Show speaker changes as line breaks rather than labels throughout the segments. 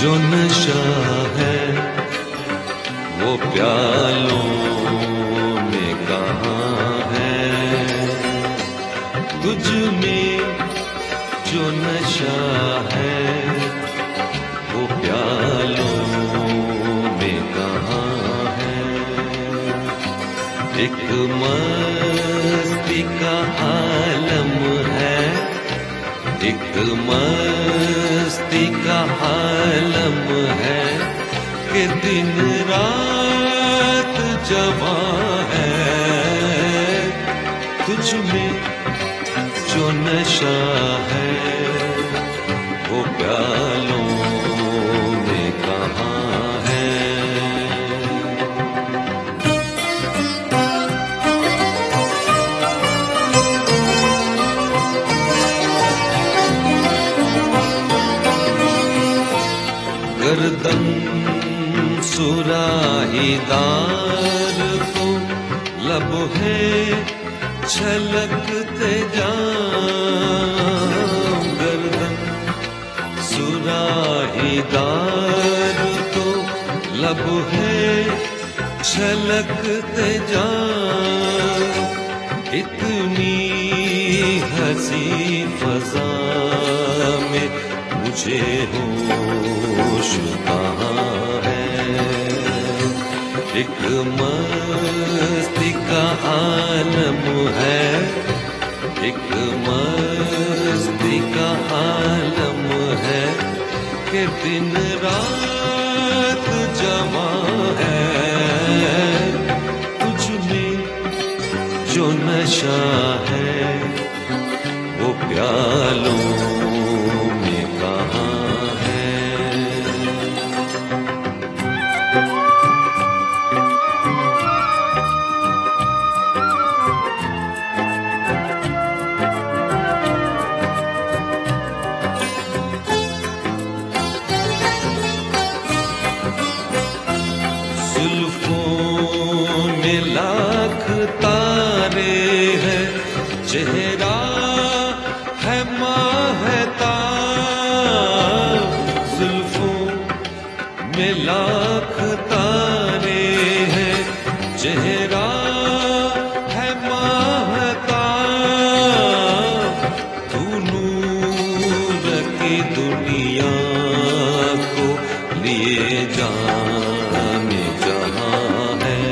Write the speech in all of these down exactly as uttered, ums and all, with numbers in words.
जो नशा है वो प्यालों में कहाँ है, तुझ में जो नशा है वो प्यालों में कहाँ है। एक मस्ती का आलम है, एक मस्ती का आलम है कि दिन रात जवां है। तुझ में जो नशा है वो प्यालों में कहाँ है। गर्दन सुराहीदार को लब है छलकते जाऊं, गर्दन सुराहीदार को लब है छलकते जाऊं। इतनी हंसी फजा में मुझे होश कहाँ है। एक मस्ती का आलम है, एक मस्ती का आलम है कि दिन रात जवां है। तुझ में जो नशा है वो प्यालों में कहाँ है। जुल्फों में लाख तारे हैं, चेहरा है माहताब। जुल्फों में लाख तारे हैं, चेहरा है माहताब। तू नूर की दुनिया को लिए जाने जहाँ है।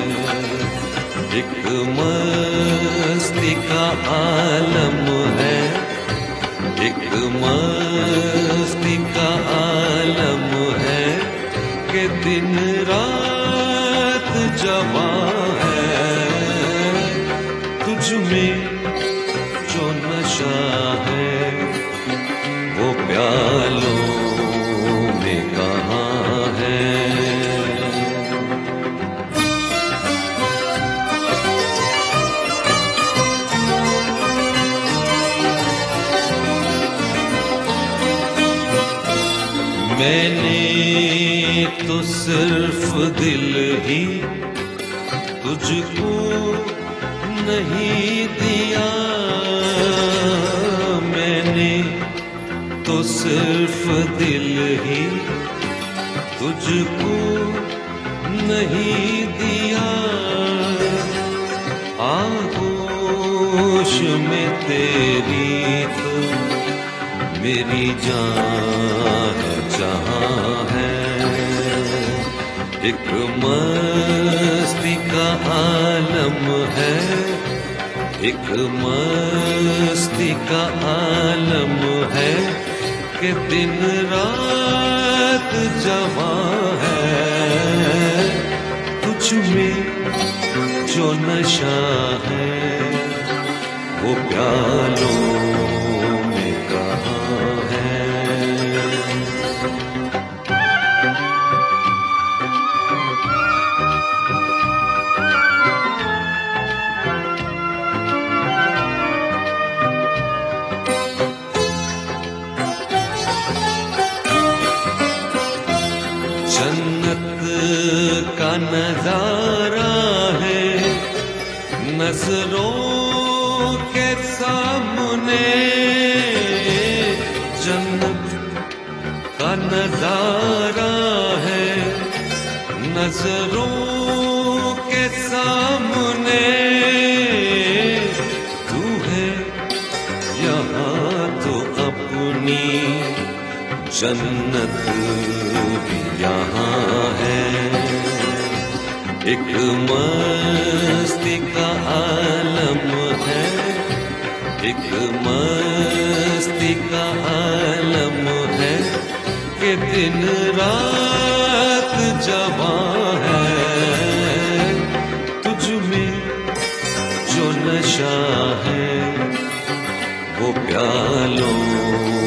एक मस्ती का आलम है, एक मस्ती का आलम है कि दिन रात जवां है। तुझ में जो नशा है वो प्यालों में कहाँ है। मैंने तो सिर्फ दिल ही तुझको नहीं दिया, मैंने तो सिर्फ दिल ही तुझको नहीं दिया। आगोश में तेरी तो मेरी जान जहाँ है। एक मस्ती का आलम है, एक मस्ती का आलम है कि दिन रात जवां है। तुझ में जो नशा है वो प्यालों में कहाँ है। जन्नत का नजारा है नजरों के सामने, जन्नत का नजारा है, नजरों के सामने तू है यहाँ तो अपनी जन्नत भी यहाँ है। एक मस्ती का आलम है, एक मस्ती का आलम है कि दिन रात जवां है। तुझ में जो नशा है वो प्यालों